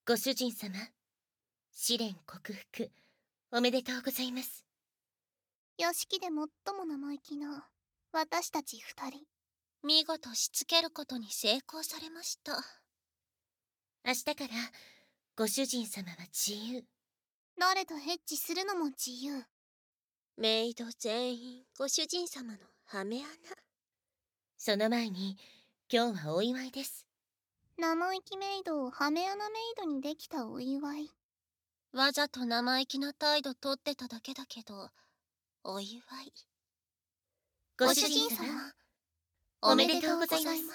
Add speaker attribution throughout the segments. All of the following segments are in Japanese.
Speaker 1: ご主人様、試練克服、おめでとうございます。
Speaker 2: 屋敷で最も生意気な私たち二人。
Speaker 3: 見事しつけることに成功されました。
Speaker 1: 明日からご主人様は自由。
Speaker 2: 誰とヘッチするのも自由。
Speaker 3: メイド全員ご主人様のハメ穴。
Speaker 1: その前に今日はお祝いです。
Speaker 2: 生意気メイドをハメ穴メイドにできたお祝い。
Speaker 3: わざと生意気な態度とってただけだけど、お祝い。
Speaker 1: ご主人様、おめでとうございます。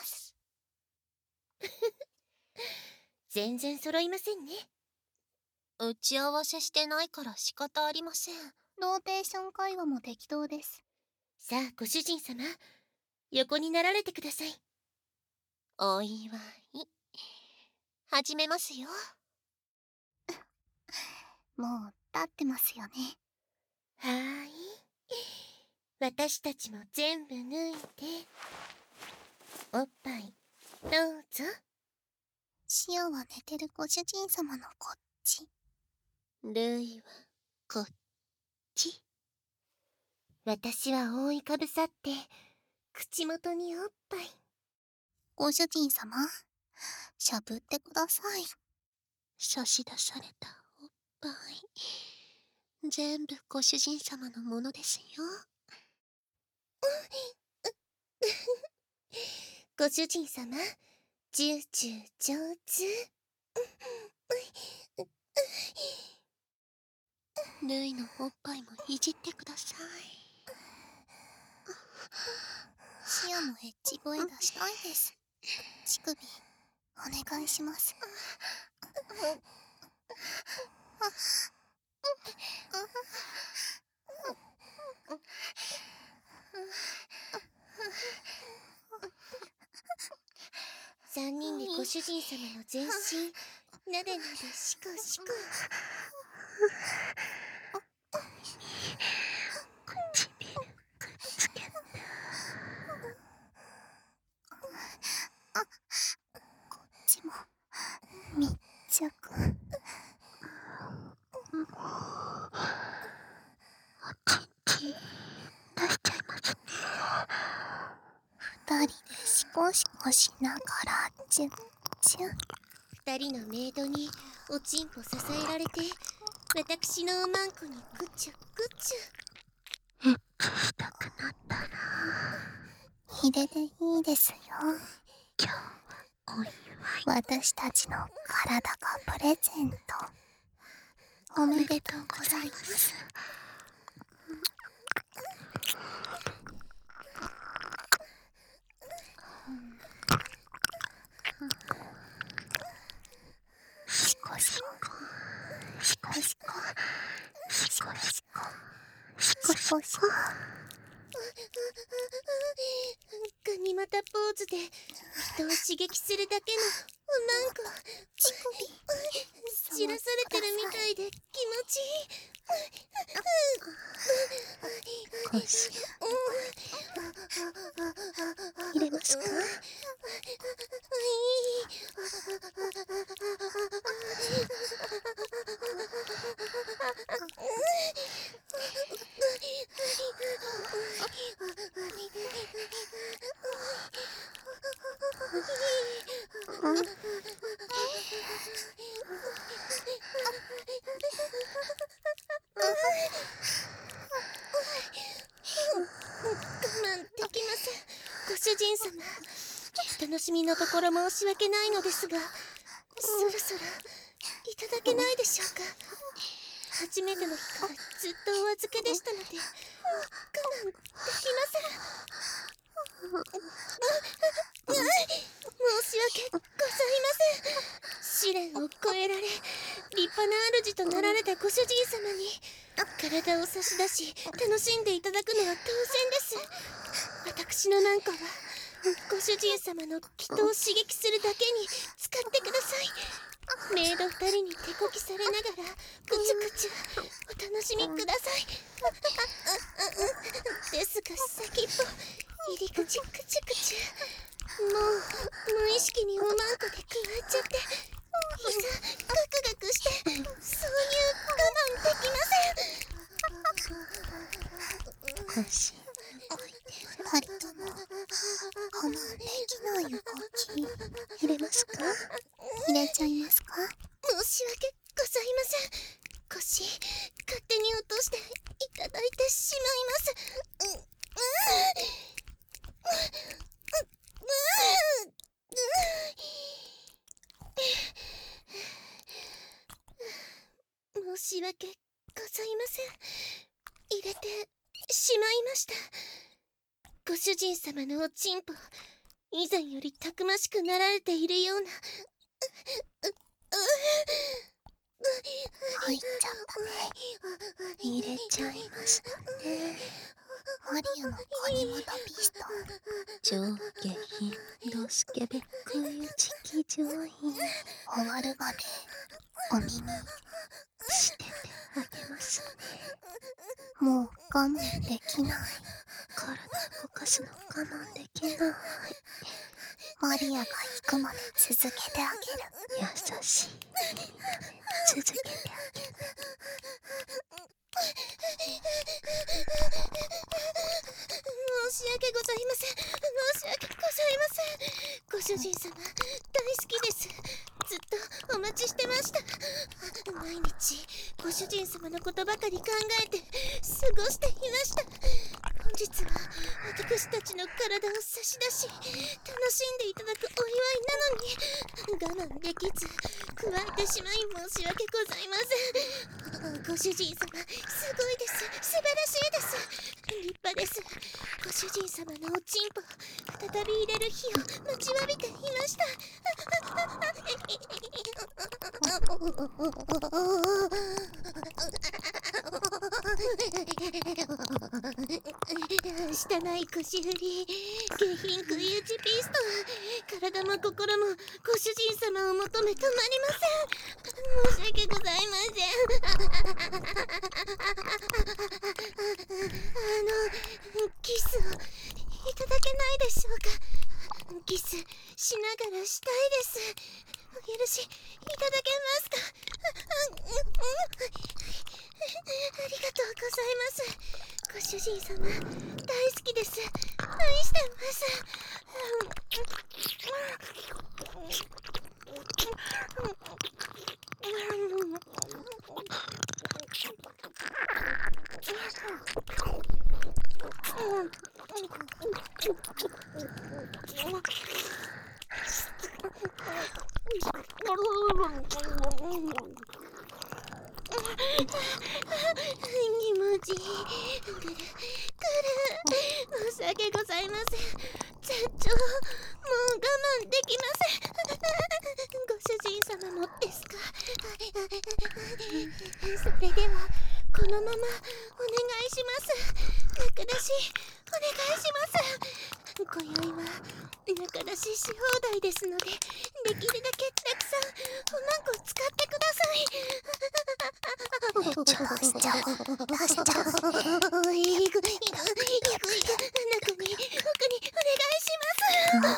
Speaker 1: 全然揃いませんね。
Speaker 3: 打ち合わせしてないから仕方ありません。
Speaker 2: ローテーション会話も適当です。
Speaker 1: さあ、ご主人様、横になられてください。
Speaker 3: お祝い。始めますよ。
Speaker 2: もう立ってますよね。
Speaker 1: はーい。私たちも全部脱いで、おっぱい、どうぞ。
Speaker 2: シアは寝てるご主人様のこっち。
Speaker 3: ルイはこっち。
Speaker 1: 私は覆いかぶさって、口元におっぱい。
Speaker 2: ご主人様、しゃぶってください。
Speaker 3: 差し出されたおっぱい。全部ご主人様のものですよ。
Speaker 1: ご主人様、ジュージュー上手。
Speaker 3: ルイのおっぱいもいじってください。
Speaker 2: シアもエッチ声出したいです。乳首、お願いします。
Speaker 1: 3人でご主人様の全身、なでなでしこしこ。
Speaker 3: 唇くっつけて。
Speaker 2: こっちも密着。
Speaker 3: おちんちん出しちゃいますね。
Speaker 2: 二人でシコシコしながらチュッチュッ。
Speaker 1: 2人のメイドにおちんぽ支えられて、私のおまんこにグチュグチュ。
Speaker 3: エッチしたくなったら、
Speaker 2: ヒデでいいですよ。
Speaker 3: 今日はお祝い。
Speaker 2: 私たちの体がプレゼント。おめでとうございます。シコシコシコシコシコシコシコシコシコ。
Speaker 1: ガニ股ポーズで人を刺激するだけのおまんこ。
Speaker 2: 乳首
Speaker 1: 散らされてるみたいで気持ちいい。
Speaker 2: 腰入れますか？
Speaker 1: 我慢できません。ご主人様、お楽しみのところ申し訳ないのですが、そろそろいただけないでしょうか。初めての日からずっとお預けでしたので、我慢できません。申し訳ございません。試練を超えられ、立派な主となられたご主人様に体を差し出し楽しんでいただくのは当然です。私のなんかはご主人様の気とを刺激するだけに使ってください。メイド2人に手こきされながらぐちゅぐちゅお楽しみください。ですが先っぽ入り口ぐちゅぐちゅ。もう無意識におまんこで加えちゃって膝ガ
Speaker 2: 入れちゃいますか？
Speaker 1: 申し訳ございません。腰勝手に落としていただいてしまいます。申し訳ございません。入れてしまいました。ご主人様のおちんぽ、以前よりたくましくなられているような。
Speaker 2: 入っちゃったね。入れちゃいましたね。マリアのコニモドピスト。
Speaker 3: 上下品ドスケベクユチキ上品。
Speaker 2: 終わるまでお耳
Speaker 3: しててあげますね。
Speaker 2: もう我慢できない。
Speaker 3: 体動かすの我慢できない。
Speaker 2: マリアが行くまで続けてあげる。
Speaker 3: 優しい続けてあげる。
Speaker 1: 申し訳ございません。申し訳ございません。ご主人様、大好きです。ずっとお待ちしてました。毎日ご主人様のことばかり考えて過ごしていました。本日は私たちの体を差し出し楽しんでいただくお祝いなのに我慢できず加えてしまい申し訳ございません。ご主人様、すごいです。素晴らしいです。立派です。ご主人様のおちんぽ再び入れる日を待ちわびていました。拙い腰振り、下品食い打ちピストン、体も心もご主人様を求め止まりません。申し訳ございません。キスをいただけないでしょうか。キスしながらしたいです。お許しいただけますか。ありがとうございます。ご主人様、大好きです。愛してます。気持ちいい。くる申し訳ございません。絶頂、もう我慢できません。ご主人様もですか。それではこのままお願いします。中出しお願いします。今宵は中出しし放題ですので、できるだけたくさんおまんこ使ってください。
Speaker 2: 出しちゃう。出しちゃう。
Speaker 1: 中に奥にお願いします。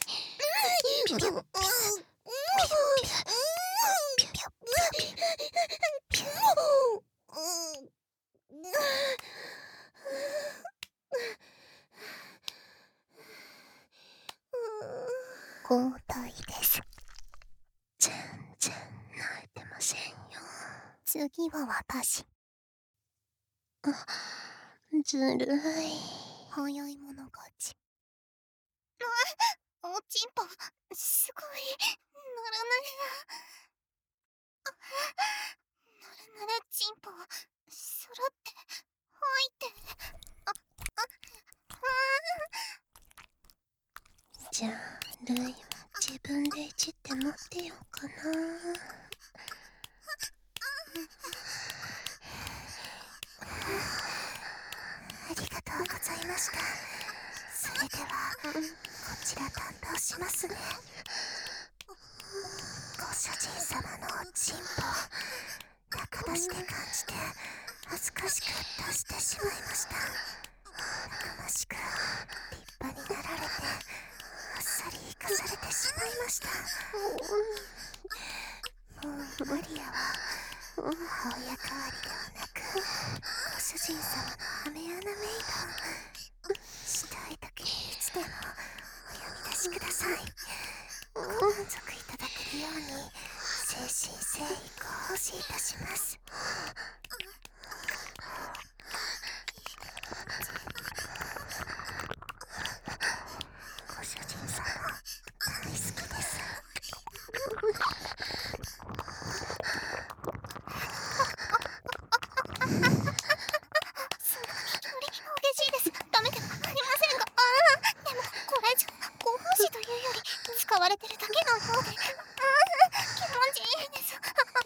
Speaker 2: 交代です。
Speaker 3: 全然泣いてませんよ。
Speaker 2: 次は私。
Speaker 3: ずるい。
Speaker 2: 早い者勝ち。おちんぽ、すごい。ならならちんぽ、そろって吐いて。
Speaker 3: じゃあルイも自分でいじって持ってようかな。
Speaker 2: ありがとうございました。それではこちら担当しますね。ご主人様のおちんぽ、中出しで感じて恥ずかしく出してしまいました。たくましく立派になられてあっさり生かされてしまいました。もうマリアは母親代わりではなくご主人様の雨穴メイド。したい時にいつでもお呼び出しください。ご満足いただけるよ心誠意ご奉仕いたします。ご主人様大好きです。
Speaker 1: 激しいです。ダメではありませんが、でもこれじゃご奉仕というより使われてるだけのようで、気持ちいいです。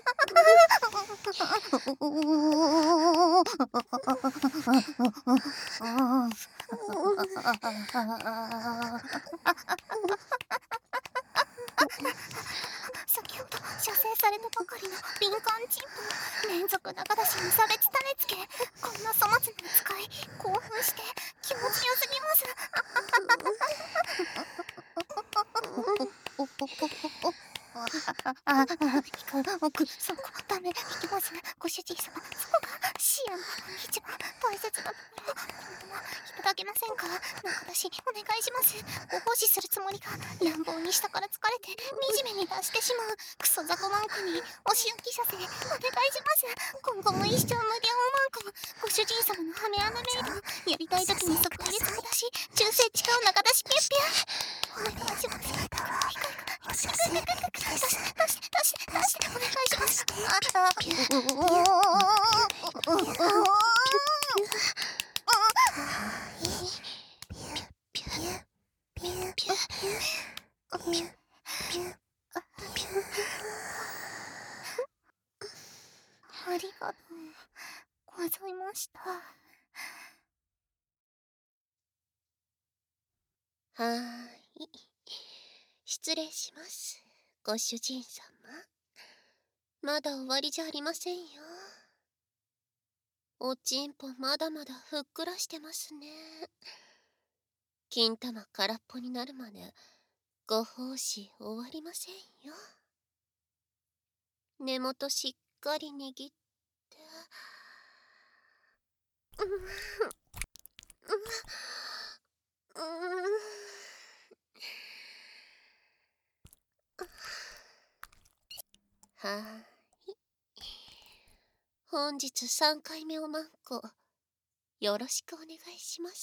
Speaker 1: 先ほど射精されたばかりの敏感チンポ連続仲出しに差別種つけ、こんな粗末な扱い興奮して気持ちよすぎます。そこダメ、いきます。ご主人様、そこが視野の一番大切なところ。このままいただけませんか。仲出しお願いします。ご奉仕するつもりが乱暴に下から疲れて惨めに出してしまうクソ雑魚マンコにお仕置きさせお願いします。今後も一生無限おマンコ、ご主人様のハメ穴メイド、やりたい時に即入れてくだし、中性地下を仲出しピュッピュッお願いします。
Speaker 2: お射精です。
Speaker 1: 出してお願いします。ありがとうございました。失礼します。ご主人様。まだ終わりじゃありませんよ。おちんぽまだまだふっくらしてますね。金玉空っぽになるまでご奉仕終わりませんよ。根元しっかり握って。本日3回目おまんこ、よろしくお願いします。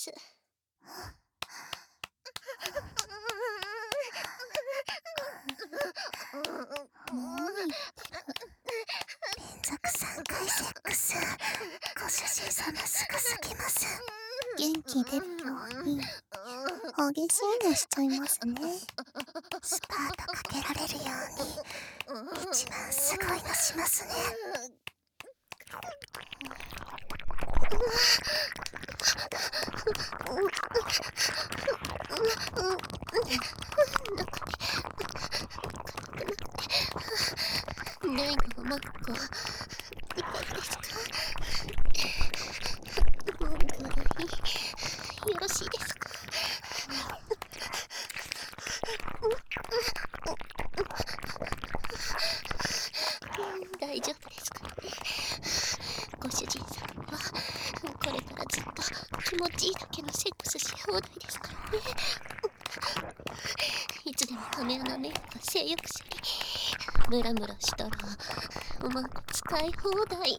Speaker 2: 連続3回セックス、ご主人様すごすぎます。
Speaker 3: 元気出るように激しいのしちゃいますね。
Speaker 2: スパートかけられるように一番すごいのしますね。
Speaker 1: レイのマッコ、いかがですか。よろしいですか。大丈夫ですかね。ご主人様はこれからずっと気持ちいいだけのセックスし放題ですからね。いつでもカメラのメイクが性欲処理、ムラムラしたらおまんこ使い放題。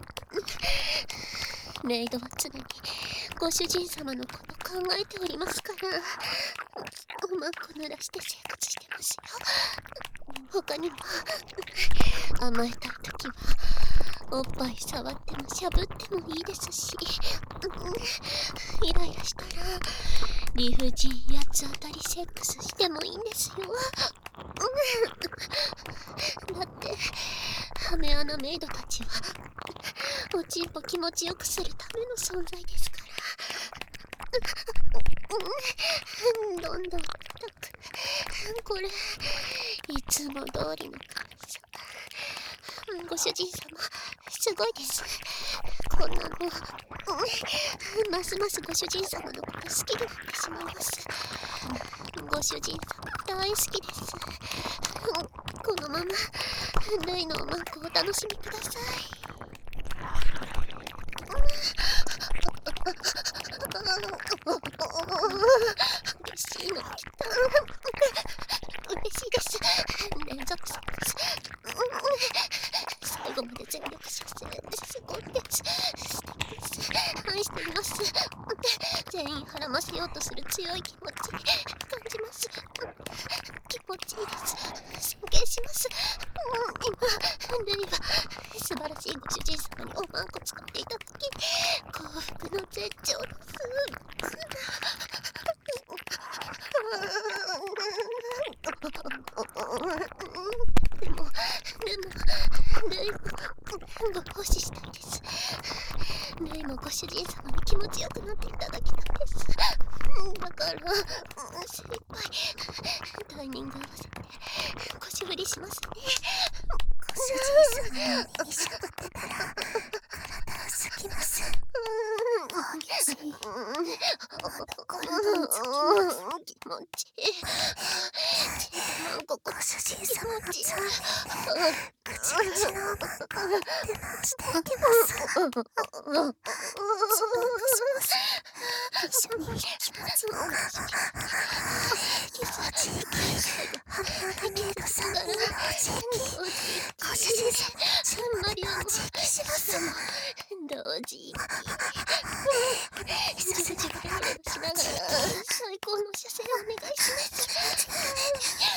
Speaker 1: メイドは常にご主人様のこと考えておりますから、おまんこ濡らして生活してますよ。他にも甘えたい時はおっぱい触ってもしゃぶってもいいですし、イライラしたら理不尽八つ当たりセックスしてもいいんですよ。だってハメ穴メイドたちはおちんぽ気持ちよくするための存在ですから。どんどんこれいつも通りの感謝。ご主人様すごいです。こんなのますますご主人様のこと好きになってしまいます。ご主人様大好きです。このままルイのおまんこをお楽しみください。嬉しいの来た。嬉しいです。連続セックス
Speaker 3: とする強い気持ち感じます。気持ちいいです。尊敬します。今ルイは素晴らしいご主人様におまんこ使っていただき幸福の絶頂です。でもルイもご奉仕したいです。ルイもご主人様に気持ちよくなっていただきたいです。だから精一杯タイミング合わせて腰振りしますね。
Speaker 2: ご主人様の上にしゃがってたら体をすきます。激しい。まだ体をつきます。
Speaker 3: 気持ちいい。
Speaker 2: ご主人様のつまみでぐちぐちのおまんこを出直していきます。注目します。一緒に気持ちよく気持ちいいハミオナゲート3人同時期ご主人様のチンポで同時期します。
Speaker 3: 同時期背筋がララしながら最高の射精お願いします。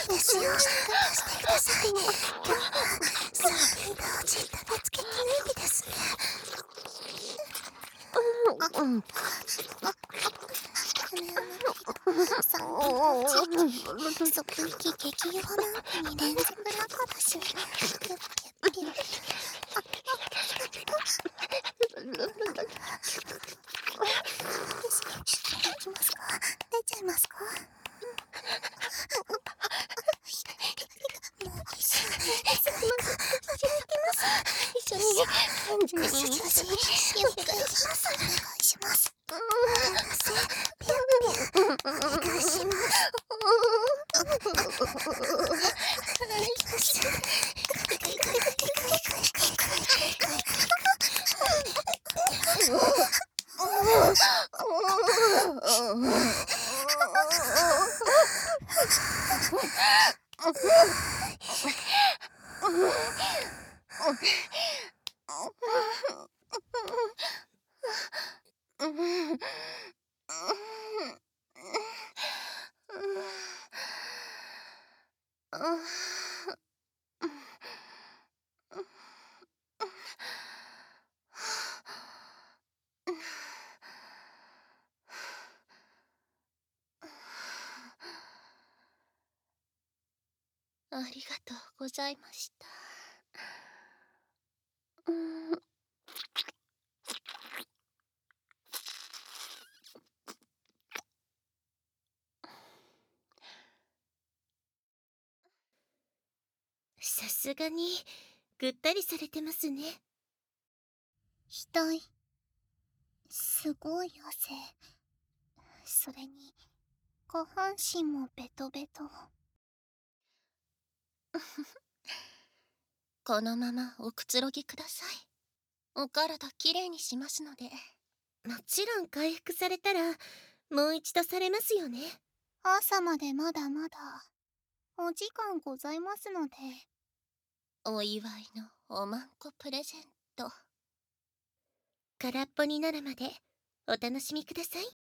Speaker 2: 飯をしてください。今日は3人同時食べつけ記念日ですね。即息激弱な後に連続落馬しいきますか？出ちゃいますか？もう一緒に
Speaker 3: 一緒に感じに
Speaker 2: お願いします。お願いします。お願いします。
Speaker 3: ありがとうございました。
Speaker 1: さすがにぐったりされてますね。
Speaker 2: 額すごい汗。それに下半身もベトベト。
Speaker 3: このままおくつろぎください。お体きれいにしますので。
Speaker 1: もちろん回復されたらもう一度されますよね。
Speaker 2: 朝までまだまだお時間ございますので。
Speaker 3: お祝いのおまんこプレゼント。
Speaker 1: 空っぽになるまでお楽しみください。